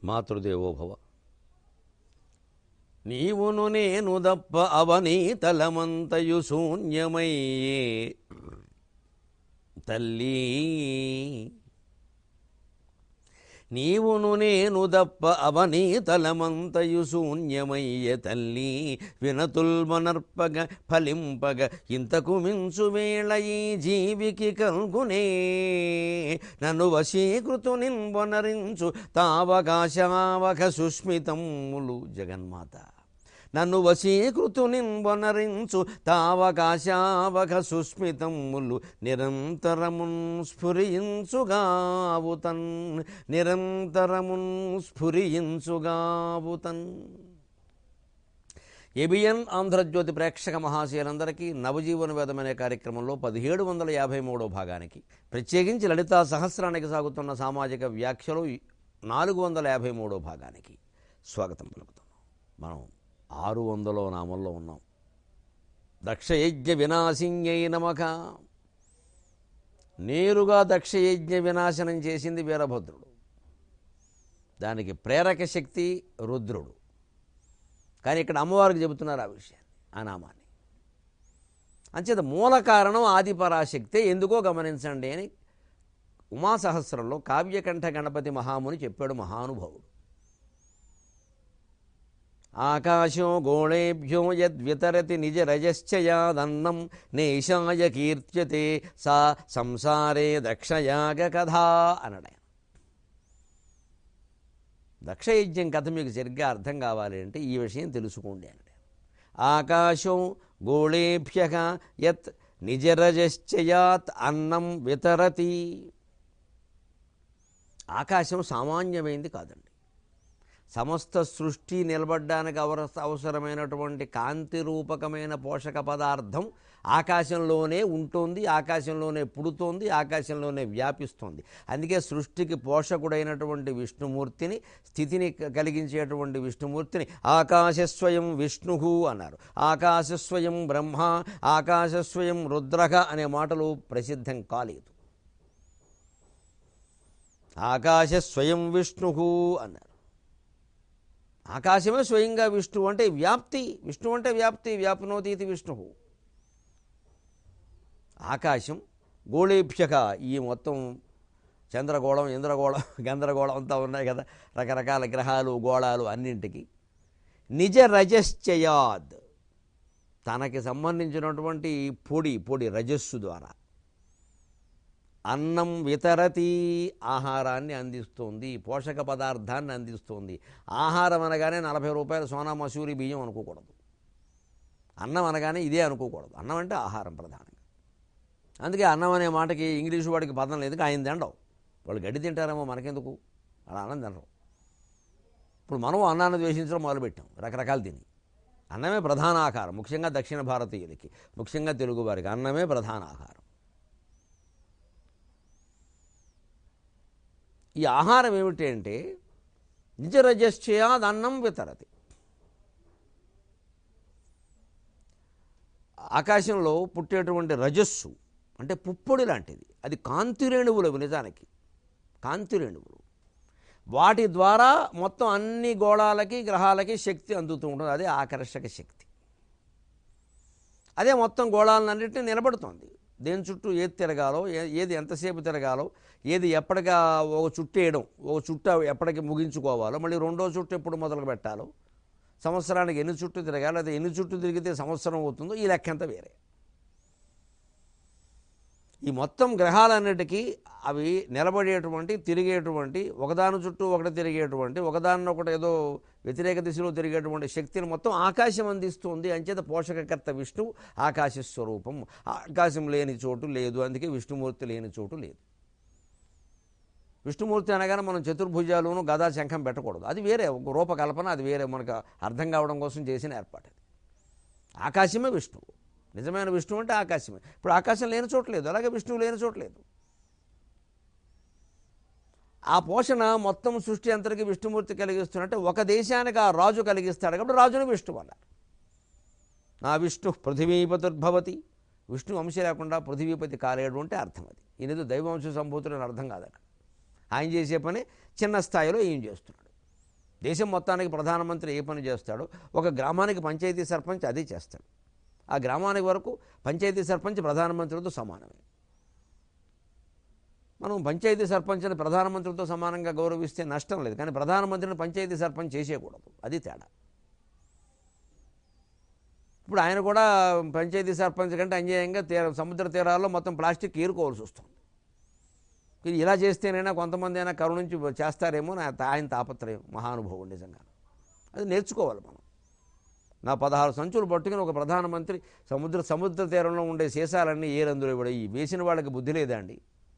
మాతృదేవోభవ. నీవును నేను దప్ప అవనీతలమంతయు శూన్యమయ్యే తల్లీ, నీవును నేను దప్ప అవనీతలమంతయు శూన్యమయ్య తల్లి, వినతుల్మనర్పగ ఫలింపగ ఇంతకు మించు వేళ ఈ జీవికి కల్గునే, నన్ను వశీకృతు నిన్వనరించు తావకాశావక సుస్మితములు. జగన్మాత నన్ను వశీకృతు నిన్వనరించు తావకాశావక సుస్మితములు, నిరంతరమున్ స్ఫురించుగావుతన్, నిరంతరమున్ స్ఫురించుగావుతన్. ఏబిఎన్ ఆంధ్రజ్యోతి ప్రేక్షక మహాశయులందరికీ నవజీవన వేదం అనే కార్యక్రమంలో 1753వ భాగానికి, ప్రత్యేకించి లలితా సహస్రానికి సాగుతున్న సామాజిక వ్యాఖ్యలు 453వ భాగానికి స్వాగతం పలుకుతున్నాం. మనం 600వ నామంలో ఉన్నాం. దక్షయజ్ఞ వినాశిన్యై నమః. నేరుగా దక్షయజ్ఞ వినాశనం చేసింది వీరభద్రుడు, దానికి ప్రేరక శక్తి రుద్రుడు. కానీ ఇక్కడ అమ్మవారికి చెబుతున్నారు ఆ విషయాన్ని, ఆ నామాన్ని. అంచేత మూల కారణం ఆదిపరాశక్తే, ఎందుకో గమనించండి అని ఉమాసహస్రంలో కావ్యకంఠ గణపతి మహాముని చెప్పాడు మహానుభావుడు. ఆకాశో గోళేభ్యో యద్వితరతి నిజ రజశ్చయాదన్నం నేషాయ కీర్త్యతే సా సంసారే దక్షయాగ కథా అన్నాడు. దక్షయజ్ఞం కథ మీకు సరిగ్గా అర్థం కావాలి అంటే ఈ విషయం తెలుసుకోండి అన్నాడు. ఆకాశం గోళేభ్యః యత్ నిజరజశ్చయాత్ అన్నం వితరతి. ఆకాశం సామాన్యమైంది కాదండి. సమస్త సృష్టి నిలబడ్డానికి అవసరమైనటువంటి కాంతి రూపకమైన పోషక పదార్థం ఆకాశంలోనే ఉంటుంది, ఆకాశంలోనే పుడుతోంది, ఆకాశంలోనే వ్యాపిస్తోంది. అందుకే సృష్టికి పోషకుడైనటువంటి విష్ణుమూర్తిని, స్థితిని కలిగించేటువంటి విష్ణుమూర్తిని ఆకాశస్వయం విష్ణు అన్నారు. ఆకాశస్వయం బ్రహ్మ, ఆకాశస్వయం రుద్రః అనే మాటలు ప్రసిద్ధం కాలేదు. ఆకాశస్వయం విష్ణు అన్నారు. ఆకాశమే స్వయంగా విష్ణువు అంటే వ్యాప్తి, విష్ణువు అంటే వ్యాప్తి, వ్యాప్నోతీతి విష్ణు. ఆకాశం గోళేభ్యక, ఈ మొత్తం చంద్రగోళం, ఇంద్రగోళం, గందరగోళం అంతా ఉన్నాయి కదా, రకరకాల గ్రహాలు గోళాలు అన్నింటికి నిజ రజశ్చయాద్, తనకి సంబంధించినటువంటి పొడి రజస్సు ద్వారా అన్నం వితరతి, ఆహారాన్ని అందిస్తుంది, పోషక పదార్థాన్ని అందిస్తుంది. ఆహారం అనగానే 40 రూపాయల సోనా మసూరి బియ్యం అనుకోకూడదు. అన్నం అనగానే ఇదే అనుకోకూడదు. అన్నం అంటే ఆహారం ప్రధానంగా. అందుకే అన్నం అనే మాటకి ఇంగ్లీషు వాడికి పదం లేదు, ఆయన తినడం. వాళ్ళు గడ్డి తింటారేమో, మనకెందుకు, అలా అన్నం తినరు. ఇప్పుడు మనం అన్నాన్ని ద్వేషించడం మొదలుపెట్టాం, రకరకాలు తిని. అన్నమే ప్రధాన ఆహారం, ముఖ్యంగా దక్షిణ భారతీయులకి, ముఖ్యంగా తెలుగు వారికి అన్నమే ప్రధాన ఆహారం. ఈ ఆహారం ఏమిటి అంటే నిజరజశ్చయాద్ అన్నం వితరతి. ఆకాశంలో పుట్టేటువంటి రజస్సు అంటే పుప్పొడి లాంటిది, అది కాంతిరేణువులు. నిజానికి కాంతిరేణువులు, వాటి ద్వారా మొత్తం అన్ని గోళాలకి గ్రహాలకి శక్తి అందుతూ ఉంటుంది. అదే ఆకర్షక శక్తి. అదే మొత్తం గోళాలన్నింటినీ నిలబడుతోంది. దేని చుట్టూ ఏది తిరగాలో, ఏది ఎంతసేపు తిరగాలో, ఏది ఎప్పటిగా ఒక చుట్టు వేయడం, ఒక చుట్టు ఎప్పటికి ముగించుకోవాలో, మళ్ళీ రెండో చుట్టు ఎప్పుడు మొదలు పెట్టాలో, సంవత్సరానికి ఎన్ని చుట్టూ తిరగాలి, అది ఎన్ని చుట్టూ తిరిగితే సంవత్సరం అవుతుందో, ఈ లెక్కంతా వేరే. ఈ మొత్తం గ్రహాలన్నిటికీ అవి నిలబడేటువంటి, తిరిగేటువంటి, ఒకదాని చుట్టూ ఒకటి తిరిగేటువంటి, ఒకదాన్నొకటి ఏదో వ్యతిరేక దిశలో తిరిగేటువంటి శక్తిని మొత్తం ఆకాశం అందిస్తుంది. అంచేత పోషకకర్త విష్ణువు ఆకాశ స్వరూపం. ఆకాశం లేని చోటు లేదు, అందుకే విష్ణుమూర్తి లేని చోటు లేదు. విష్ణుమూర్తి అనగానే మనం చతుర్భుజాలను గదా శంఖం పెట్టకూడదు, అది వేరే రూపకల్పన, అది వేరే మనకు అర్థం కావడం కోసం చేసిన ఏర్పాటు. ఆకాశమే విష్ణువు, నిజమైన విష్ణువు అంటే ఆకాశమే. ఇప్పుడు ఆకాశం లేని చోట్లేదు, అలాగే విష్ణువు లేని చోట్లేదు. ఆ పోషణ మొత్తం సృష్టి అంతరికి విష్ణుమూర్తి కలిగిస్తున్నట్టే ఒక దేశానికి ఆ రాజు కలిగిస్తాడు కాబట్టి రాజును విష్ణువు అన్నారు. నా విష్ణు పృథివీపతిర్భవతి, విష్ణు వంశ లేకుండా పృథివీపతి కాలేడు అంటే అర్థం. అది ఈయనది దైవవంశ సంభూతుడు అని అర్థం కాదు. అక్కడ ఆయన చేసే పని చిన్న స్థాయిలో ఏం చేస్తున్నాడు. దేశం మొత్తానికి ప్రధానమంత్రి ఏ పని చేస్తాడో ఒక గ్రామానికి పంచాయతీ సర్పంచ్ అదే చేస్తాడు. ఆ గ్రామానికి వరకు పంచాయతీ సర్పంచ్ ప్రధానమంత్రితో సమానమే. మనం పంచాయతీ సర్పంచ్ని ప్రధానమంత్రితో సమానంగా గౌరవిస్తే నష్టం లేదు, కానీ ప్రధానమంత్రిని పంచాయతీ సర్పంచ్ చేసేయకూడదు, అది తేడా. ఇప్పుడు ఆయన కూడా పంచాయతీ సర్పంచ్ కంటే అన్యాయంగా సముద్ర తీరాల్లో మొత్తం ప్లాస్టిక్ ఏరుకోవాల్సి వస్తుంది. ఇది ఇలా చేస్తేనైనా కొంతమంది అయినా కరుణించి చేస్తారేమో ఆయన తాపత్రయం. మహానుభావుడు నిజంగా, అది నేర్చుకోవాలి మనం. నా 16 సంచులు పట్టుకుని ఒక ప్రధానమంత్రి సముద్ర తీరంలో ఉండే సీసాలన్నీ ఏరందులో ఇవ్వడం, ఈ వేసిన వాళ్ళకి బుద్ధి లేదా అండి?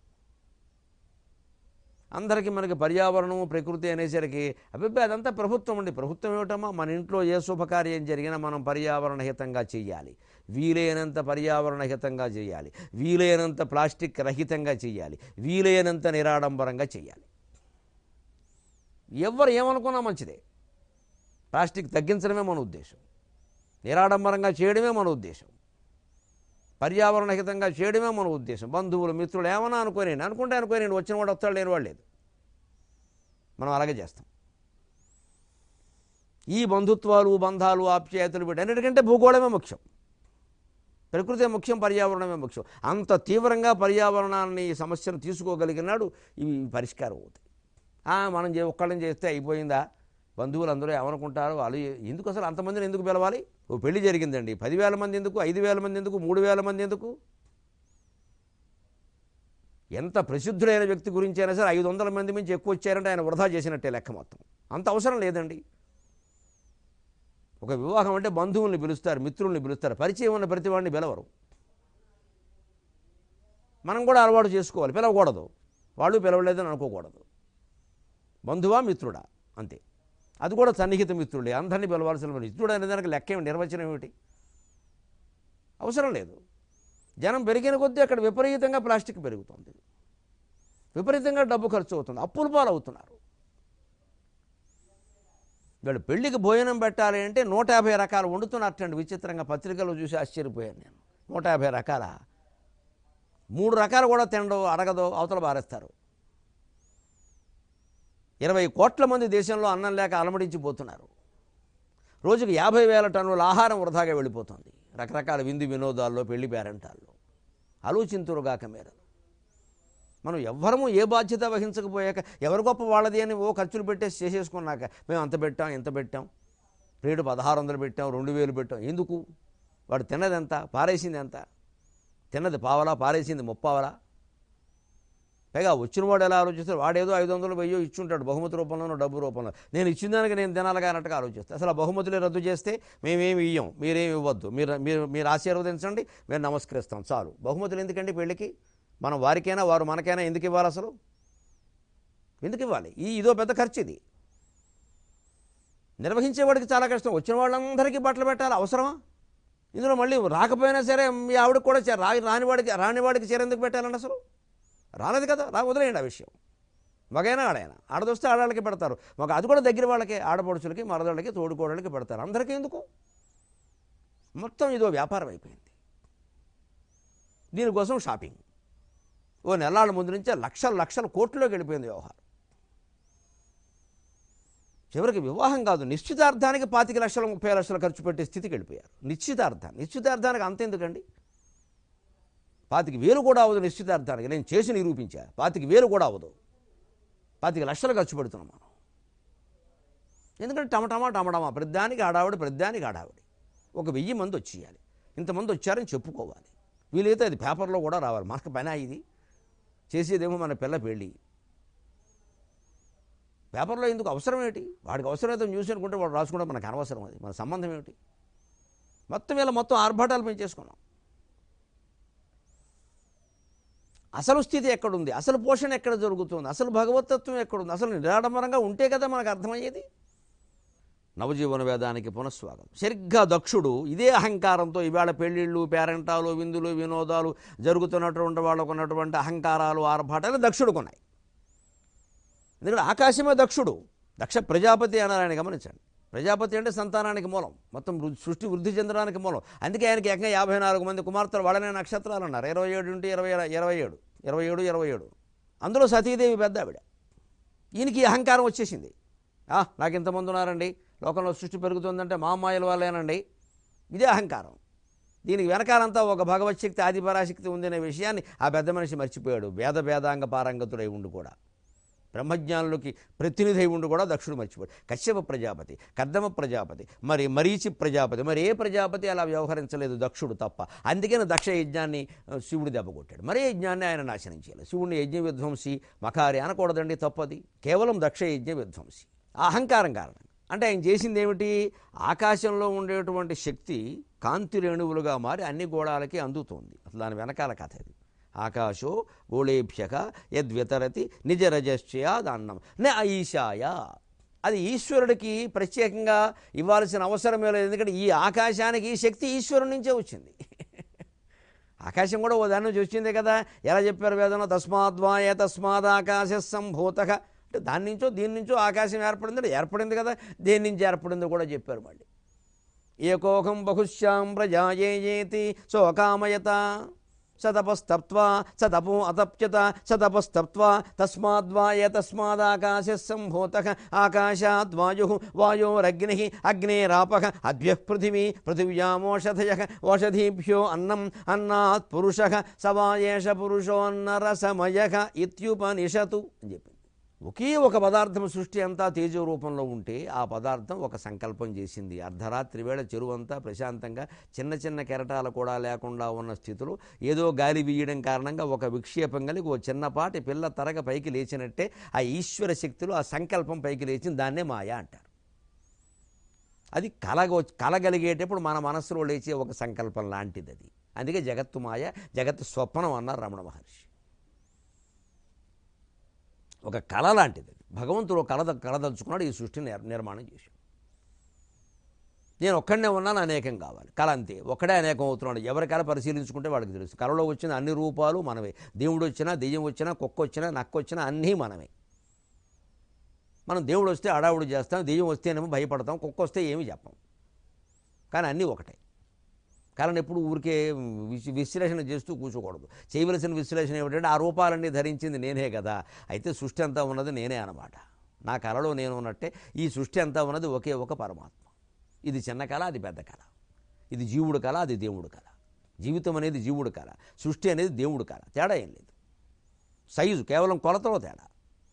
అందరికీ మనకి పర్యావరణము ప్రకృతి అనేసరికి అభిప్రాయం అదంతా ప్రభుత్వం అండి. ప్రభుత్వం ఏమిటమ్మా, మన ఇంట్లో ఏ శుభకార్యం జరిగినా మనం పర్యావరణహితంగా చేయాలి, వీలైనంత పర్యావరణహితంగా చేయాలి, వీలైనంత ప్లాస్టిక్ రహితంగా చేయాలి, వీలైనంత నిరాడంబరంగా చేయాలి. ఎవరు ఏమనుకున్నా మంచిదే. ప్లాస్టిక్ తగ్గించడమే మన ఉద్దేశం, నిరాడంబరంగా చేయడమే మన ఉద్దేశం, పర్యావరణహితంగా చేయడమే మన ఉద్దేశం. బంధువులు మిత్రులు ఏమన్నా అనుకుంటే వచ్చిన వాడు వస్తాడు, లేని వాడు లేదు. మనం అలాగే చేస్తాం. ఈ బంధుత్వాలు బంధాలు ఆప్యాయతలు వీటన్నిటికంటే భూగోళమే ముఖ్యం, ప్రకృతి ముఖ్యం, పర్యావరణమే ముఖ్యం. అంత తీవ్రంగా పర్యావరణాన్ని సమస్యను తీసుకోగలిగినాడు ఇవి పరిష్కారం అవుతాయి. మనం ఒక్కళ్ళని చేస్తే అయిపోయిందా? బంధువులు అందరూ ఏమనుకుంటారు, వాళ్ళు ఎందుకు అసలు అంతమందిని ఎందుకు పిలవాలి? ఓ పెళ్లి జరిగిందండి, 10,000 మంది ఎందుకు, 5,000 మంది ఎందుకు, 3,000 మంది ఎందుకు? ఎంత ప్రసిద్ధుడైన వ్యక్తి గురించి అయినా సరే 500 మంది మించి ఎక్కువ వచ్చారంటే ఆయన వృధా చేసినట్టే లెక్క. మొత్తం అంత అవసరం లేదండి. ఒక వివాహం అంటే బంధువుల్ని పిలుస్తారు, మిత్రుల్ని పిలుస్తారు, పరిచయం ఉన్న ప్రతి వాడిని పిలవరు. మనం కూడా అలవాటు చేసుకోవాలి, పిలవకూడదు, వాళ్ళు పిలవలేదని అనుకోకూడదు. బంధువా మిత్రుడా అంతే, అది కూడా సన్నిహిత మిత్రుడే. అందరినీ పిలవాల్సిన మిత్రుడు అనే దానికి లెక్క నిర్వచనం ఏమిటి? అవసరం లేదు. జనం పెరిగిన కొద్దీ అక్కడ విపరీతంగా ప్లాస్టిక్ పెరుగుతుంది, విపరీతంగా డబ్బు ఖర్చు అవుతుంది, అప్పుల పాలు అవుతున్నారు. వీళ్ళు పెళ్లికి భోజనం పెట్టాలి అంటే 150 రకాలు వండుతున్నట్టండి. విచిత్రంగా పత్రికల్లో చూసి ఆశ్చర్యపోయాను నేను. 150 రకాల 3 రకాలు కూడా తినడం అరగదో, అవతల బారేస్తారు. 20 కోట్ల మంది దేశంలో అన్నం లేక అలమడించిపోతున్నారు. రోజుకి 50,000 టన్నుల ఆహారం వృధాగా వెళ్ళిపోతుంది రకరకాల విందు వినోదాల్లో, పెళ్లి పేరంటాల్లో. ఆలోచింతురుగాక మీరు. మనం ఎవ్వరము ఏ బాధ్యత వహించకపోయాక ఎవరి గొప్ప వాళ్ళది అని ఖర్చులు పెట్టేసి చేసేసుకున్నాక మేము అంత పెట్టాం ఇంత పెట్టాం, రేటు 1,600 పెట్టాం, 2,000 పెట్టాం. ఎందుకు? వాడు తిన్నది ఎంత, పారేసింది ఎంత? తిన్నది పావలా, పారేసింది ముప్పావలా. పైగా వచ్చినవాడు ఎలా ఆలోచిస్తాడు? వాడేదో 500 1000 ఇచ్చుంటాడు బహుమతి రూపంలోనో డబ్బు రూపంలో. నేను ఇచ్చిన దానికి నేను తినాలిగా అన్నట్టుగా ఆలోచిస్తాను. అసలు ఆ బహుమతులే రద్దు చేస్తే మేమేమి ఇయ్యం, మీరేమి ఇవ్వద్దు, మీరు ఆశీర్వదించండి, మేము నమస్కరిస్తాం, చాలు. బహుమతులు ఎందుకండి పెళ్ళికి? మనం వారికైనా వారు మనకైనా ఎందుకు ఇవ్వాలి? అసలు ఎందుకు ఇవ్వాలి? ఇదో పెద్ద ఖర్చు. ఇది నిర్వహించేవాడికి చాలా కష్టం. వచ్చిన వాళ్ళందరికీ బట్టలు పెట్టాలి, అవసరమా? ఇందులో మళ్ళీ రాకపోయినా సరే మీ ఆవిడకి కూడా రానివాడికి చీర ఎందుకు పెట్టాలండి? అసలు రాలేదు కదా, వదిలేయండి ఆ విషయం. మగైనా ఆడైనా, ఆడదొస్తే ఆడవాళ్ళకి పెడతారు, అది కూడా దగ్గర వాళ్ళకి, ఆడపడుచులకి, మరదళ్ళకి, తోడుకోడలకి పెడతారు. అందరికీ ఎందుకు? మొత్తం ఇదో వ్యాపారం అయిపోయింది. దీనికోసం షాపింగ్ ఓ నెలల ముందు నుంచే లక్షల కోట్లలోకి వెళ్ళిపోయింది వ్యవహారం. చివరికి వివాహం కాదు, నిశ్చితార్థానికి 25 లక్షలు 30 లక్షలు ఖర్చు పెట్టే స్థితికి వెళ్ళిపోయారు. నిశ్చితార్థానికి అంత ఎందుకండి? 25,000 కూడా అవ్వదు నిశ్చితార్థానికి. నేను చేసి నిరూపించా, 25,000 కూడా అవ్వదు. 25 లక్షలు ఖర్చు పెడుతున్నాం మనం. ఎందుకంటే టమటమా ప్రతిదానికి ఆడావిడి, ప్రతిదానికి ఆడావిడి. ఒక 1000 మంది వచ్చేయాలి, ఇంతమంది వచ్చారని చెప్పుకోవాలి, వీలైతే అది పేపర్లో కూడా రావాలి. మనకు పని ఇది చేసేదేమో మన పిల్ల పెళ్ళి. పేపర్లో ఎందుకు? అవసరం ఏమిటి? వాడికి అవసరమైతే న్యూస్ అనుకుంటే వాడు రాసుకుంటే మనకు అనవసరం, అది మన సంబంధం ఏమిటి? మొత్తం ఆర్భాటాలు పెంచేసుకున్నాం. అసలు స్థితి ఎక్కడుంది? అసలు పోషణ ఎక్కడ జరుగుతుంది? అసలు భగవతత్వం ఎక్కడుంది? అసలు నిరాడంబరంగా ఉంటే కదా మనకు అర్థమయ్యేది. నవజీవన వేదానికి పునఃస్వాగతం. సరిగ్గా దక్షుడు ఇదే అహంకారంతో ఇవాళ పెళ్ళిళ్ళు, పేరంటాలు, విందులు, వినోదాలు జరుగుతున్నటువంటి వాళ్ళకు ఉన్నటువంటి అహంకారాలు, ఆర్భాటాలు దక్షుడుకున్నాయి. ఎందుకంటే ఆకాశమే దక్షుడు. దక్ష ప్రజాపతి అన్నారు ఆయన, గమనించండి. ప్రజాపతి అంటే సంతానానికి మూలం, మొత్తం సృష్టి వృద్ధి చెందడానికి మూలం. అందుకే ఆయనకి ఏకంగా 54 మంది కుమార్తెలు, వాళ్ళనే నక్షత్రాలు అన్నారు. 27 అందులో సతీదేవి పెద్ద ఆవిడ. ఈయనకి అహంకారం వచ్చేసింది. నాకు ఇంతమంది ఉన్నారండి, లోకంలో సృష్టి పెరుగుతుందంటే మా అమ్మాయిల వాళ్ళేనండి. ఇదే అహంకారం. దీనికి వెనకాలంతా ఒక భగవత్శక్తి, ఆదిపరాశక్తి ఉందనే విషయాన్ని ఆ పెద్ద మనిషి మర్చిపోయాడు. వేదాంగ పారంగతుడై ఉండి కూడా, బ్రహ్మజ్ఞానులకి ప్రతినిధి ఉండి కూడా దక్షుడు మర్చిపోయాడు. కశ్యప ప్రజాపతి, కర్దమ ప్రజాపతి, మరీచి ప్రజాపతి, మరి ఏ ప్రజాపతి అలా వ్యవహరించలేదు, దక్షుడు తప్ప. అందుకని దక్ష యజ్ఞాన్ని శివుడు దెబ్బకొట్టాడు. మరే యజ్ఞాన్ని ఆయన నాశనం చేయలేదు. శివుడిని యజ్ఞ విధ్వంసి మఖారి అనకూడదండి, తప్పది. కేవలం దక్ష యజ్ఞ విధ్వంసి. ఆ అహంకారం కారణం అంటే ఆయన చేసింది ఏమిటి? ఆకాశంలో ఉండేటువంటి శక్తి కాంతి రేణువులుగా మారి అన్ని గోళాలకి అందుతోంది. అసలు దాని వెనకాల కథ ఇది. ఆకాశో గోళేభ్యక యద్వితరతి నిజరజశ్చయాదన్నం న ఈశాయ. అది ఈశ్వరుడికి ప్రత్యేకంగా ఇవ్వాల్సిన అవసరమే లేదు. ఎందుకంటే ఈ ఆకాశానికి ఈ శక్తి ఈశ్వరుడి నుంచే వచ్చింది. ఆకాశం కూడా ఓ దాని నుంచి వచ్చిందే కదా. ఎలా చెప్పారు వేదంలో? తస్మాద్వాయ తస్మాదాకాశ సంభూతః. అంటే దాని నుంచో దీని నుంచో ఆకాశం ఏర్పడింది కదా. దేని నుంచి ఏర్పడిందో కూడా చెప్పారు. మళ్ళీ ఏకోహం బహుశ్యాం ప్రజాయేతి సోకామయత సతపస్తప్త్వా సతపో అతప్యత సతపస్తప్త్వా తస్మాద్వాయ తస్మాదాకాశ సంభూతః ఆకాశాద్వాయు వాయోరగ్నిః అగ్నేరాపః అద్భ్యః పృథివీ పృథివ్యామోషధయః ఓషధీభ్యో అన్నం అన్నాత్ పురుషః సవాయేష పురుషోన్నరసమయః ఇత్యుపనిషతు అని చెప్పి. ఒకే ఒక పదార్థం సృష్టి అంతా తేజో రూపంలో ఉంటే ఆ పదార్థం ఒక సంకల్పం చేసింది. అర్ధరాత్రి వేళ చెరువంతా ప్రశాంతంగా చిన్న చిన్న కెరటాలు కూడా లేకుండా ఉన్న స్థితిలో ఏదో గాలి వీయడం కారణంగా ఒక విక్షేపం కలిగి ఓ చిన్నపాటి పిల్ల తరగ పైకి లేచినట్టే ఆ ఈశ్వర శక్తిలో ఆ సంకల్పం పైకి లేచింది. దాన్నే మాయ అంటారు. అది కలగలిగేటప్పుడు మన మనస్సులో లేచే ఒక సంకల్పం లాంటిది అది. అందుకే జగత్తు మాయ, జగత్తు స్వప్నం అన్నారు రమణ మహర్షి. ఒక కళ లాంటిది. భగవంతుడు కళదలుచుకున్నాడు, ఈ సృష్టిని నిర్మాణం చేశాడు. నేను ఒక్కడనే ఉన్నాను, అనేకం కావాలి. కళ అంతే, ఒక్కడే అనేకం అవుతున్నాడు. ఎవరి కళ పరిశీలించుకుంటే వాడికి తెలుసు. కళలో వచ్చిన అన్ని రూపాలు మనమే. దేవుడు వచ్చినా, దెయ్యం వచ్చినా, కుక్క వచ్చినా, నక్క వచ్చినా అన్నీ మనమే. మనం దేవుడు వస్తే అడావుడు చేస్తాం, దెయ్యం వస్తేనేమో భయపడతాం, కుక్క వస్తే ఏమీ చెప్పం. కానీ అన్నీ ఒకటే. కారణం ఎప్పుడు ఊరికే విశ్లేషణ చేస్తూ కూర్చోకూడదు. చేయవలసిన విశ్లేషణ ఏమిటంటే ఆ రూపాలన్నీ ధరించింది నేనే కదా, అయితే సృష్టి అంతా ఉన్నది నేనే అన్నమాట. నా కళలో నేను ఉన్నట్టే ఈ సృష్టి అంతా ఉన్నది ఒకే ఒక పరమాత్మ. ఇది చిన్న కళ, అది పెద్ద కళ. ఇది జీవుడు కళ, అది దేవుడు కళ. జీవితం అనేది జీవుడు కళ, సృష్టి అనేది దేవుడు కళ. తేడా ఏం లేదు. సైజు కేవలం కొలతలో తేడా.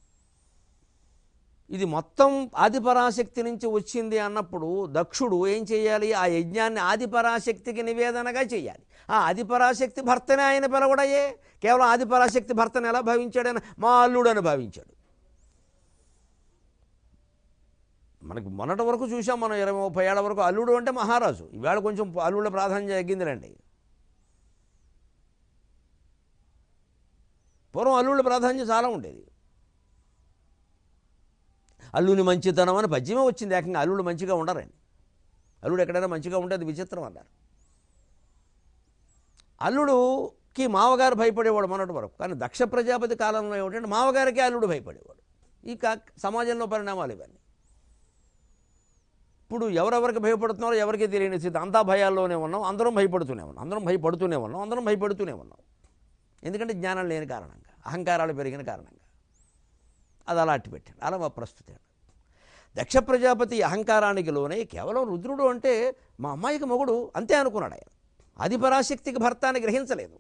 ఇది మొత్తం ఆదిపరాశక్తి నుంచి వచ్చింది అన్నప్పుడు దక్షుడు ఏం చేయాలి? ఆ యజ్ఞాన్ని ఆదిపరాశక్తికి నివేదనగా చేయాలి. ఆ ఆదిపరాశక్తి భర్తనే ఆయన పిలవడయే. కేవలం ఆదిపరాశక్తి భర్తను ఎలా భావించాడని? మా అల్లుడని భావించాడు. మనకి మొన్నటి వరకు చూసాం మనం, 20-30 ఏళ్ల వరకు అల్లుడు అంటే మహారాజు. ఈవేళ కొంచెం అల్లుళ్ళ ప్రాధాన్యత తగ్గిందిలేండి. పూర్వం అల్లుళ్ళ ప్రాధాన్యత చాలా ఉండేది. అల్లుని మంచితనం అని పద్యమే వచ్చింది. ఏకంగా అల్లుడు మంచిగా ఉండరని. అల్లుడు ఎక్కడైనా మంచిగా ఉంటే అది విచిత్రం అన్నారు. అల్లుడుకి మావగారు భయపడేవాడు మొన్నటి వరకు. కానీ దక్ష ప్రజాపతి కాలంలో ఏమిటంటే మావగారికి అల్లుడు భయపడేవాడు. ఈ సమాజంలో పరిణామాలు ఇవన్నీ. ఇప్పుడు ఎవరెవరికి భయపడుతున్నారో ఎవరికీ తెలియని స్థితి. అంతా భయాల్లోనే ఉన్నాం, అందరం భయపడుతూనే ఉన్నాం. ఎందుకంటే జ్ఞానం లేని కారణంగా, అహంకారాలు పెరిగిన కారణంగా అది అలా అట్టి పెట్టాడు. అలా మా ప్రస్తుతం దక్ష ప్రజాపతి అహంకారానికి లోనే కేవలం రుద్రుడు అంటే మా అమ్మాయికి మొగుడు అంతే అనుకున్నాడు ఆయన. ఆదిపరాశక్తికి భర్త అని గ్రహించలేదు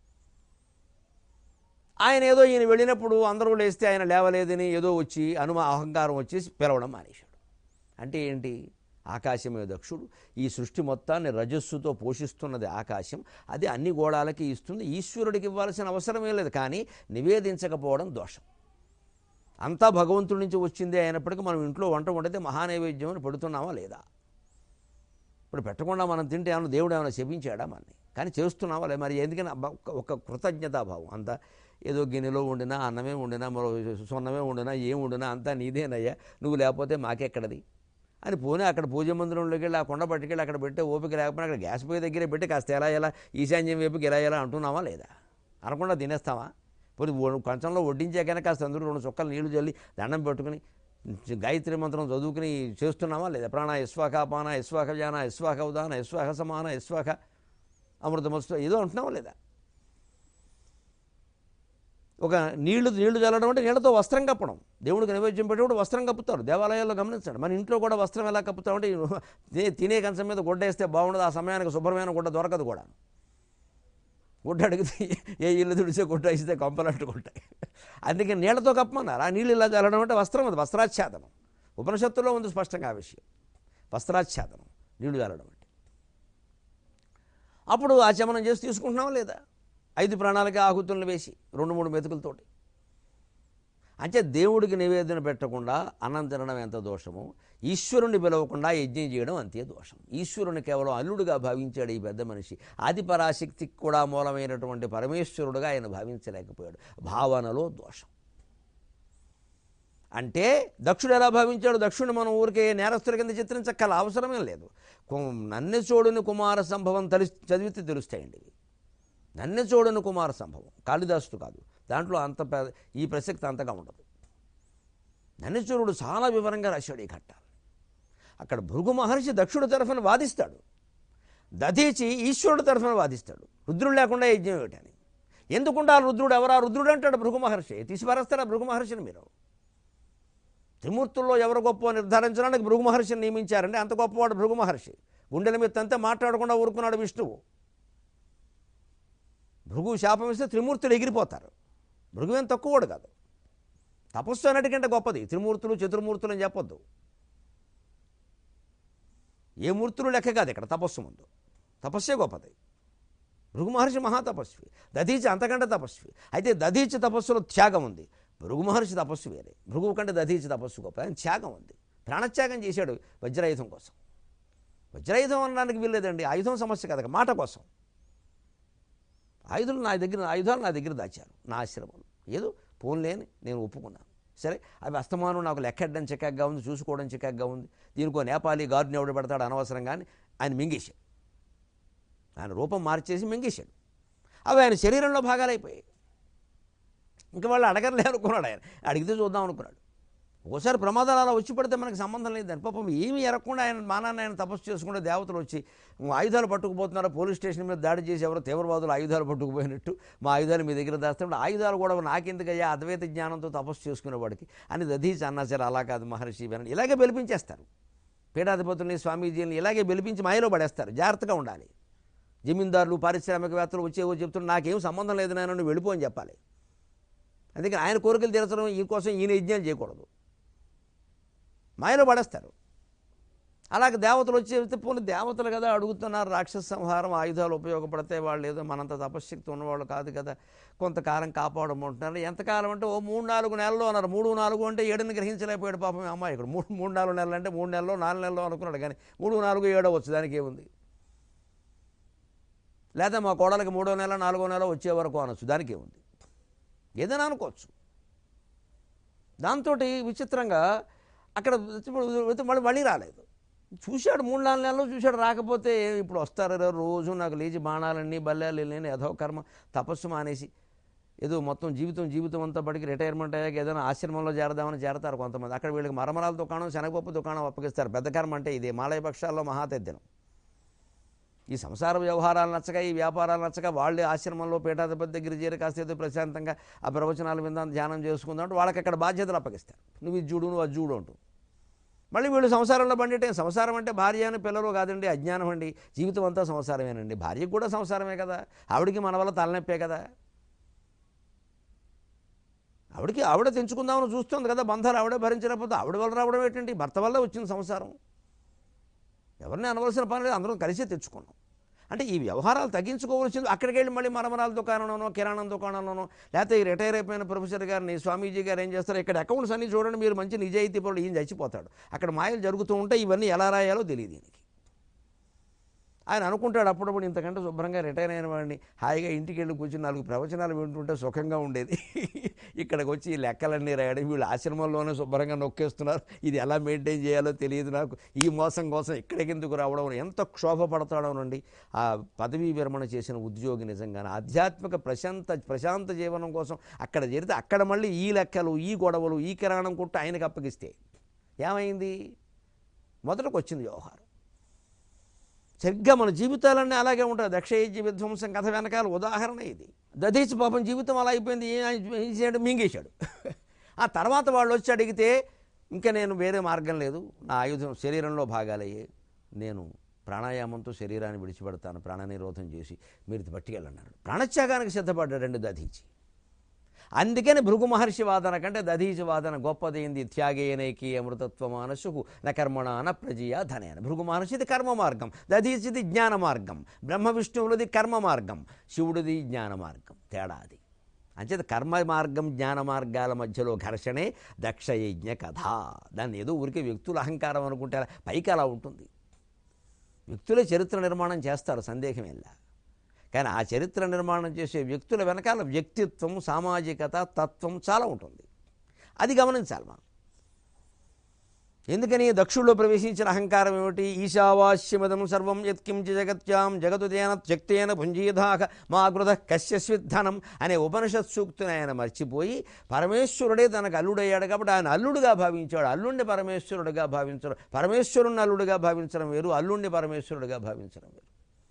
ఆయన. ఏదో ఈయన వెళ్ళినప్పుడు అందరూ లేస్తే ఆయన లేవలేదని ఏదో వచ్చి అహంకారం వచ్చేసి పిలవడం మానేశాడు. అంటే ఏంటి? ఆకాశమే దక్షుడు. ఈ సృష్టి మొత్తాన్ని రజస్సుతో పోషిస్తున్నది ఆకాశం. అది అన్ని గోళాలకి ఇస్తుంది. ఈశ్వరుడికి ఇవ్వాల్సిన అవసరమే లేదు. కానీ నివేదించకపోవడం దోషం. అంతా భగవంతుడి నుంచి వచ్చిందే అయినప్పటికీ మనం ఇంట్లో వంట వండితే మహానైవేద్యం అని పెడుతున్నామా లేదా? ఇప్పుడు పెట్టకుండా మనం తింటే ఏమన్నా దేవుడు ఏమైనా శపించాడా మనని? కానీ చేస్తున్నావా లేదు? మరి ఎందుకని ఒక కృతజ్ఞతాభావం. అంతా ఏదో గిన్నెలో వండినా, అన్నమే వండినా, మరో సున్నమే వండినా, ఏం వండినా అంతా నీదేనయ్యా, నువ్వు లేకపోతే మాకెక్కడది అని పోనీ అక్కడ పూజ మందిరంలోకి వెళ్ళి ఆ కొండ పట్టుకెళ్ళి అక్కడ పెట్టే ఓపిక లేకపోయినా అక్కడ గ్యాస్ పొయ్యి దగ్గరే పెట్టి కాస్త ఎలా ఈశాన్యం వైపుకి ఎలా అంటున్నావా లేదా? అనకుండా తినేస్తావా? పోనీ కొంచెంలో వడ్డించాకైనా కాస్త అందరూ 2 చుక్కలు నీళ్లు చల్లి దండం పెట్టుకుని గాయత్రి మంత్రం చదువుకుని చేస్తున్నావా లేదా? ప్రాణ యస్వాఖ పాన యస్వాఖ వ్యాన యస్వాఖ ఉదాన యస్వాఖ సమాన యస్వాఖ అమృతమస్తు ఏదో అంటున్నావా లేదా? ఒక నీళ్లు చల్లడం అంటే నీళ్ళతో వస్త్రం కప్పడం. దేవుడికి నైవేద్యం పెట్టేప్పుడు వస్త్రం కప్పుతారు. దేవాలయాల్లో గమనించండి. మన ఇంట్లో కూడా వస్త్రం ఎలా కప్పుతామంటే తినే కంచం మీద గుడ్డ వేస్తే బాగుండదు. ఆ సమయానికి శుభ్రమైన గుడ్డ దొరకదు కూడా. గుడ్డ అడిగితే ఏ ఇల్లు తుడిచే గుడ్డ ఇస్తే కొంపలట్టుకుంటాయి. అందుకే నీళ్లతో కప్పమన్నారు. ఆ నీళ్ళు ఇలా చల్లడం అంటే వస్త్రం, అది వస్త్రాచ్ఛాదనం. ఉపనిషత్తుల్లో ఉంది స్పష్టంగా ఆ విషయం. వస్త్రాచ్ఛాదనం నీళ్లు చల్లడం అంటే. అప్పుడు ఆచమనం చేసి తీసుకుంటున్నావా లేదా? 5 ప్రాణాలకి ఆహుతులను వేసి 2-3 మెతుకులతోటి. అంటే దేవుడికి నివేదన పెట్టకుండా అన్నం తినడం ఎంత దోషమో, ఈశ్వరుని పిలవకుండా యజ్ఞం చేయడం అంతే దోషం. ఈశ్వరుని కేవలం అల్లుడుగా భావించాడు ఈ పెద్ద మనిషి. ఆది పరాశక్తికి కూడా మూలమైనటువంటి పరమేశ్వరుడుగా ఆయన భావించలేకపోయాడు. భావనలో దోషం. అంటే దక్షుడు ఎలా భావించాడు? దక్షుడు మనం ఊరికే నేరస్తుల కింద చిత్రించక్కల అవసరమే లేదు. నన్నెచోడుని కుమార సంభవం చదివితే తెలుస్తాయండి. నన్నెచోడుని కుమార సంభవం కాళిదాసుడు కాదు. దాంట్లో అంత ఈ ప్రసక్తి అంతగా ఉండదు. నన్నెచోరుడు చాలా వివరంగా రాశాడు ఈ ఘట్టాలు. అక్కడ భృగు మహర్షి దక్షుడి తరఫున వాదిస్తాడు, దధీచి ఈశ్వరుడు తరఫున వాదిస్తాడు. రుద్రుడు లేకుండా యజ్ఞం ఏమిటని. ఎందుకుంటా రుద్రుడు? ఎవరా రుద్రుడు అంటాడు భృగు మహర్షి. తీసి పారేస్తాడా భృగు మహర్షిని? మీరు త్రిమూర్తుల్లో ఎవరు గొప్ప నిర్ధారించడానికి భృగు మహర్షిని నియమించారండి. అంత గొప్పవాడు భృగు మహర్షి. గుండెల మీద అంతే మాట్లాడకుండా ఊరుకున్నాడు విష్ణువు. భృగు శాపం ఇస్తే త్రిమూర్తులు ఎగిరిపోతారు. భృగువేం తక్కువవాడు కాదు. తపస్సు అన్నిటికంటే గొప్పది. త్రిమూర్తులు చతుర్మూర్తులు అని చెప్పొద్దు. ఏ మూర్తులు లెక్క కాదు ఇక్కడ తపస్సు ముందు. తపస్సే గొప్పది. భృగు మహర్షి మహాతపస్వి. దధీచి అంతకంటే తపస్వి. అయితే దధీచి తపస్సులో త్యాగం ఉంది. భృగు మహర్షి తపస్సు వేరే. భృగువు కంటే దధీచి తపస్సు గొప్ప. ఆయన త్యాగం ఉంది. ప్రాణత్యాగం చేశాడు వజ్రాయుధం కోసం. వజ్రాయుధం అనడానికి వీల్లేదండి. ఆయుధం సమస్య కదా, మాట కోసం. ఆయుధాలు నా దగ్గర దాచారు నా ఆశ్రమంలో. ఏదో పోన్లేని నేను ఒప్పుకున్నాను. సరే, అవి అస్తమానం నాకు లెక్కెట్టడం చికాగ్గా ఉంది, చూసుకోవడం చికాగ్గా ఉంది. దీనికో నేపాలీ గార్డుని ఎవడు పెడతాడు అనవసరంగా అని ఆయన మింగేశాడు. ఆయన రూపం మార్చేసి మింగేశాడు. అవి ఆయన శరీరంలో భాగాలైపోయాయి. ఇంకా వాళ్ళు అడగలే అనుకున్నాడు. ఆయన అడిగితే చూద్దాం అనుకున్నాడు. ఒకసారి ప్రమాదాలు అలా వచ్చి పడితే మనకు సంబంధం లేదని పాపం ఏమీ ఎరగకుండా ఆయన మానాన్ని ఆయన తపస్సు చేసుకుంటే దేవతలు వచ్చి ఆయుధాలు పట్టుకుపోతున్నారు. పోలీస్ స్టేషన్ మీద దాడి చేసి ఎవరో తీవ్రవాదులు ఆయుధాలు పట్టుకుపోయినట్టు మా ఆయుధాలు మీ దగ్గర దాస్తాడు. ఆయుధాలు కూడా నాకెందుకయ్యా అద్వైత జ్ఞానంతో తపస్సు చేసుకునేవాడికి అని దధీచి అన్నా సరే అలా కాదు మహర్షి వినండి. ఇలాగే బెలిపించేస్తారు. పీఠాధిపతుల్ని స్వామీజీని ఇలాగే బెలిపించి మాయలో పడేస్తారు. జాగ్రత్తగా ఉండాలి. జమీందారులు పారిశ్రామికవేత్తలు వచ్చేవో చెప్తున్నారు నాకేం సంబంధం లేదు నాయన నువ్వు వెళ్ళిపో అని చెప్పాలి. అందుకని ఆయన కోరికలు తీర్చడం ఈ కోసం ఈయన యజ్ఞాలు చేయకూడదు. మాయలో పడేస్తారు. అలాగే దేవతలు వచ్చి పోనీ దేవతలు కదా అడుగుతున్నారు రాక్షస సంహారం ఆయుధాలు ఉపయోగపడతాయి. వాళ్ళు ఏదో మనంత తపశ్శక్తి ఉన్నవాళ్ళు కాదు కదా, కొంతకాలం కాపాడమంటున్నారు. ఎంతకాలం అంటే 3-4 నెలలు అన్నారు. 3-4 అంటే 7ని గ్రహించలేకపోయాడు పాపం అమ్మాయి. ఇక్కడ 3-4 నెలలు అంటే 3 నెలలో 4 నెలలో అనుకున్నాడు. కానీ 3-4-7 వచ్చు, దానికి ఏముంది. లేదా మా కోడలకి 3వ నెల 4వ నెల వచ్చే వరకు అనొచ్చు, దానికి ఏముంది. ఏదైనా అనుకోవచ్చు. దాంతో విచిత్రంగా అక్కడ మళ్ళీ రాలేదు. చూశాడు 3-4 నెలలు చూశాడు. రాకపోతే ఇప్పుడు వస్తారు రోజు నాకు లేచి బాణాలన్నీ బల్లాలు లేని ఏదో కర్మ తపస్సు మానేసి ఏదో మొత్తం జీవితం అంతా బడికి రిటైర్మెంట్ అయ్యాక ఏదైనా ఆశ్రమంలో చేరదామని చేరతారు కొంతమంది. అక్కడ వీళ్ళకి మరమరాల దుకాణం శనగపప్పు దుకాణం అప్పగిస్తారు. పెద్ద కర్మ అంటే ఇదే. మాలయ పక్షాల్లో మహాతెద్దనం. ఈ సంసార వ్యవహారాలు నచ్చక ఈ వ్యాపారాలు నచ్చక వాళ్ళే ఆశ్రమంలో పీఠాధిపతి దగ్గర చేరి కాస్త ఏదో ప్రశాంతంగా ఆ ప్రవచనాలు విందాం ధ్యానం చేసుకుందాం అంటే వాళ్ళకి అక్కడ బాధ్యతలు అప్పగిస్తారు. నువ్వు ఇది చూడు నువ్వు అది చూడు అంటూ. మళ్ళీ వీళ్ళు సంసారంలో బండిటే సంసారం అంటే భార్య అని పిల్లలు కాదండి, అజ్ఞానం అండి. జీవితం అంతా సంసారమేనండి. భార్యకు కూడా సంసారమే కదా, ఆవిడికి మన వల్ల తలనొప్పే కదా. ఆవిడ తెంచుకుందామని చూస్తుంది కదా, బంధాలు ఆవిడే భరించలేకపోతే ఆవిడ వల్ల రావడం ఏంటండి? భర్త వల్ల వచ్చింది సంసారం. ఎవరిని అనవలసిన పని లేదు, అందరం కలిసే తెచ్చుకున్నాం. అంటే ఈ వ్యవహారాలు తగ్గించుకోవాల్సింది. అక్కడికి వెళ్ళి మళ్ళీ మరమరాల దుకాణంలోనో కిరాణం దుకాణంలోనో లేకపోతే ఈ రిటైర్ అయిపోయిన ప్రొఫెసర్ గారిని స్వామీజీ గారు ఏం చేస్తారు, ఇక్కడ అకౌంట్స్ అన్నీ చూడండి మీరు, మంచి నిజాయితీ పరుడు, ఈయన చచ్చిపోతాడు. అక్కడ మాయలు జరుగుతూ ఉంటాయి. ఇవన్నీ ఎలా రాయాలో తెలియదు ఈయనకి. ఆయన అనుకుంటాడు అప్పుడప్పుడు ఇంతకంటే శుభ్రంగా రిటైర్ అయిన వాడిని హాయిగా ఇంటికి వెళ్ళి కూర్చుని 4 ప్రవచనాలు వింటుంటే సుఖంగా ఉండేది. ఇక్కడికి వచ్చి ఈ లెక్కలన్నీ రాయడం, వీళ్ళు ఆశ్రమంలోనే శుభ్రంగా నొక్కేస్తున్నారు. ఇది ఎలా మెయింటైన్ చేయాలో తెలియదు నాకు. ఈ మోసం కోసం ఇక్కడికి ఎందుకు రావడం, ఎంత క్షోభపడతాడోనండి. ఆ పదవీ విరమణ చేసిన ఉద్యోగి నిజంగానే ఆధ్యాత్మిక ప్రశాంత జీవనం కోసం అక్కడ చేరితే అక్కడ మళ్ళీ ఈ లెక్కలు ఈ గొడవలు ఈ కిరాణం కొట్టు ఆయనకు అప్పగిస్తే ఏమైంది? మొదటకు వచ్చింది వ్యవహారం. సరిగ్గా మన జీవితాలన్నీ అలాగే ఉంటాయి. దక్షయజ్ఞ విధ్వంసం కథ వెనకాల ఉదాహరణ ఇది. దధీచి పాపం జీవితం అలా అయిపోయింది. ఏం చేశాడు? మింగేశాడు. ఆ తర్వాత వాళ్ళు వచ్చి అడిగితే ఇంకా నేను వేరే మార్గం లేదు, నా ఆయుధం శరీరంలో భాగాలయ్యే, నేను ప్రాణాయామంతో శరీరాన్ని విడిచిపెడతాను, ప్రాణనిరోధం చేసి మీరు పట్టుకెళ్ళన్నారు. ప్రాణత్యాగానికి సిద్ధపడ్డాడండి దధీచి. అందుకని భృగు మహర్షి వాదన కంటే దధీచి వాదన గొప్పదైంది. త్యాగేనైకి అమృతత్వ మానసుకు నకర్మణ న ప్రజయ ధనేన. భృగు మహర్షిది కర్మ మార్గం, దధీచిది జ్ఞాన మార్గం. బ్రహ్మ విష్ణువులది కర్మ మార్గం, శివుడిది జ్ఞాన మార్గం. తేడా అది. అంచేత కర్మ మార్గం జ్ఞాన మార్గాల మధ్యలో ఘర్షణే దక్షయజ్ఞ కథ. దాన్ని ఏదో ఊరికే వ్యక్తుల అహంకారం అనుకుంటే పైకి అలా ఉంటుంది. వ్యక్తులే చరిత్ర నిర్మాణం చేస్తారు, సందేహమేలా. కానీ ఆ చరిత్ర నిర్మాణం చేసే వ్యక్తుల వెనకాల వ్యక్తిత్వం, సామాజికత, తత్వం చాలా ఉంటుంది. అది గమనించాలి మనం. ఎందుకని దక్షుల్లో ప్రవేశించిన అహంకారం ఏమిటి? ఈశావాస్యమదం సర్వం యత్కించ జగత్యాం జగతుదేన త్యక్తేన భుంజీదాక మా గృధ కశ్యస్విద్ధనం అనే ఉపనిషత్ సూక్తిని ఆయన మర్చిపోయి పరమేశ్వరుడే తనకు అల్లుడయ్యాడు కాబట్టి ఆయన అల్లుడుగా భావించాడు. అల్లుడిని పరమేశ్వరుడిగా భావించడం, పరమేశ్వరుని అల్లుడిగా భావించడం వేరు, అల్లుడిని పరమేశ్వరుడిగా భావించడం వేరు.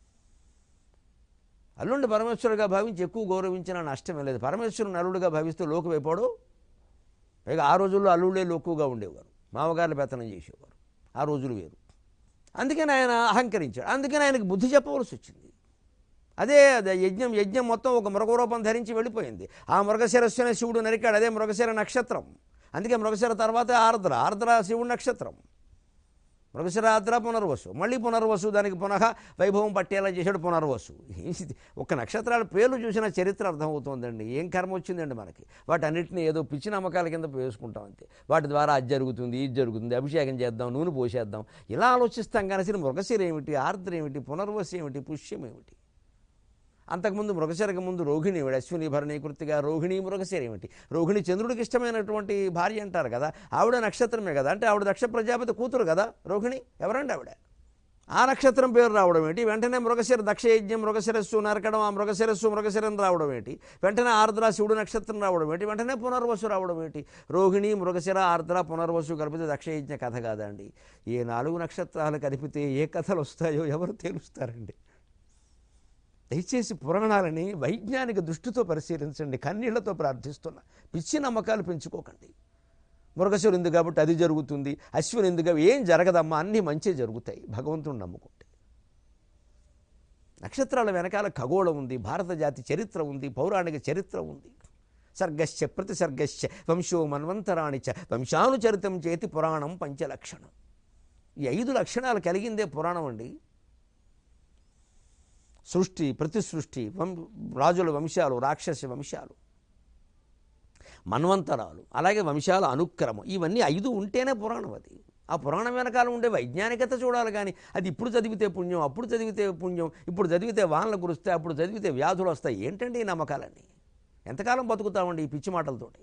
అల్లుడిని పరమేశ్వరుడిగా భావించి ఎక్కువ గౌరవించిన నష్టమే లేదు. పరమేశ్వరుని అల్లుడిగా భావిస్తూ లోకువైపోడు. పైగా ఆ రోజుల్లో అల్లుళ్ళే లోకుగా ఉండేవారు, మామగారులు పెత్తనం చేసేవారు. ఆ రోజులు వేరు. అందుకని ఆయన అహంకరించాడు. అందుకని ఆయనకు బుద్ధి చెప్పవలసి వచ్చింది. అదే యజ్ఞం మొత్తం ఒక మృగరూపం ధరించి వెళ్ళిపోయింది. ఆ మృగశిరస్సునే శివుడు నరికాడు. అదే మృగశిర నక్షత్రం. అందుకే మృగశిర తర్వాత ఆర్ద్ర శివుడు నక్షత్రం. మృగశిర ఆర్ద్ర పునర్వసు, మళ్ళీ పునర్వసు, దానికి పునః వైభవం పట్టేలా చేశాడు పునర్వసు. ఒక నక్షత్రాల పేర్లు చూసిన చరిత్ర అర్థమవుతుందండి. ఏం కర్మ వచ్చిందండి మనకి? వాటన్నిటిని ఏదో పిచ్చి నమ్మకాల కింద వేసుకుంటాం అంతే. వాటి ద్వారా అది జరుగుతుంది, ఇది జరుగుతుంది, అభిషేకం చేద్దాం, నూనె పోసేద్దాం, ఇలా ఆలోచిస్తాం. కానీ మృగశిర ఏమిటి, ఆర్ద్ర ఏమిటి, పునర్వసు ఏమిటి, పుష్యం ఏమిటి? అంతకుముందు మృగశిరకు ముందు రోహిణి ఏమిటి? అశ్విని భరణి కృత్తిక రోహిణి మృగశిర ఏమిటి? రోహిణి చంద్రుడికి ఇష్టమైనటువంటి భార్య అంటారు కదా, ఆవిడ నక్షత్రమే కదా. అంటే ఆవిడ దక్ష ప్రజాపతి కూతురు కదా రోహిణి. ఎవరండి ఆవిడ? ఆ నక్షత్రం పేరు రావడం ఏంటి? వెంటనే మృగశిర దక్షయజ్ఞం మృగశిరస్సు నరకడం, ఆ మృగశిరం రావడం ఏంటి? వెంటనే ఆర్ద్ర శివుడు నక్షత్రం రావడం ఏంటి? వెంటనే పునర్వసు రావడం ఏంటి? రోహిణి మృగశిర ఆర్ద్ర పునర్వసు కలిపితే దక్షయజ్ఞ కథ కాదండి. ఏ 4 నక్షత్రాలు కలిపితే ఏ కథలు వస్తాయో ఎవరు తేలుస్తారండి? దయచేసి పురాణాలని వైజ్ఞానిక దృష్టితో పరిశీలించండి. కన్నీళ్లతో ప్రార్థిస్తున్నా. పిచ్చి నమ్మకాలు పెంచుకోకండి. మృగశిర ఉంది కాబట్టి అది జరుగుతుంది, అశ్విని ఉంది కాబట్టి ఏం జరగదమ్మా, అన్నీ మంచి జరుగుతాయి భగవంతుని నమ్ముకుంటే. నక్షత్రాల వెనకాల ఖగోళం ఉంది, భారత జాతి చరిత్ర ఉంది, పౌరాణిక చరిత్ర ఉంది. సర్గశ్చ ప్రతిసర్గశ్చ వంశో మన్వంతరాణి చ వంశానుచరితం చేతి పురాణం పంచలక్షణం. ఈ 5 లక్షణాలు కలిగిందే పురాణం అండి. సృష్టి, ప్రతి సృష్టి, రాజుల వంశాలు, రాక్షస వంశాలు, మన్వంతరాలు, అలాగే వంశాల అనుక్రమం, ఇవన్నీ 5 ఉంటేనే పురాణం. అది ఆ పురాణం వెనకాల ఉండే వైజ్ఞానికత చూడాలి. కానీ అది ఇప్పుడు చదివితే పుణ్యం, అప్పుడు చదివితే పుణ్యం, ఇప్పుడు చదివితే వానలు కురుస్తాయి, అప్పుడు చదివితే వ్యాధులు వస్తాయి. ఏంటండి ఈ నమ్మకాలన్నీ? ఎంతకాలం బతుకుతామండి ఈ పిచ్చి మాటలతోటి?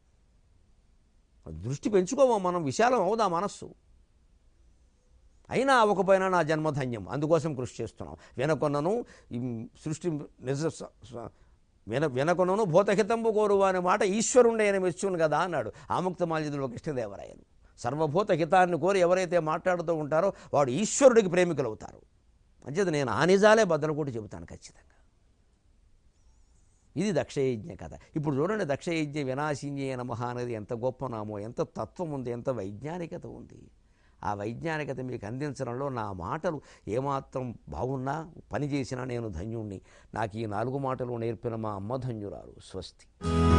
దృష్టి పెంచుకోమా మనం, విశాలం అవుదా మనస్సు. అయినా అవ్వకపోయినా నా జన్మధన్యం, అందుకోసం కృషి చేస్తున్నాం. వినకొన్నను సృష్టి వినకొన్నను భూతహితంబు కోరువా అనే మాట ఈశ్వరుండే అని మెచ్చును కదా అన్నాడు ఆముక్తమాల్యదులో కృష్ణదేవరాయలు. సర్వభూత హితాన్ని కోరి ఎవరైతే మాట్లాడుతూ ఉంటారో వాడు ఈశ్వరుడికి ప్రేమికులు అవుతారు. అంచేత నేను ఆ నిజాలే బద్దలుకొట్టి చెబుతాను ఖచ్చితంగా. ఇది దక్షయజ్ఞ కథ. ఇప్పుడు చూడండి, దక్షయజ్ఞ వినాశిన్యే నమః అనేది ఎంత గొప్ప నామో, ఎంత తత్వం ఉంది, ఎంత వైజ్ఞానికత ఉంది. ఆ వైజ్ఞానికత మీకు అందించడంలో నా మాటలు ఏమాత్రం బాగున్నా, పని చేసినా నేను ధన్యుణ్ణి. నాకు ఈ 4 మాటలు నేర్పిన మా అమ్మ ధన్యురాలు. స్వస్తి.